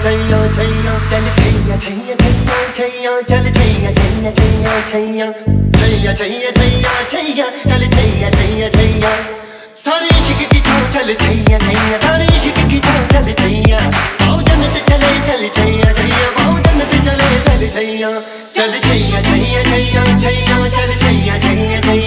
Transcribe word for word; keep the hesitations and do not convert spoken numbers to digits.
छैया छैया चल छैया छैया छैया छैया चल छैया छैया छैया छैया छैया छैया छैया छैया चल छैया छैया छैया सारे इश्क की छाव चल छैया छैया सारे इश्क की छाव चल छैया आओ जन्नत चले चल छैया छैया आओ जन्नत चले चल छैया चल छैया छैया छैया छैया चल छैया छैया छैया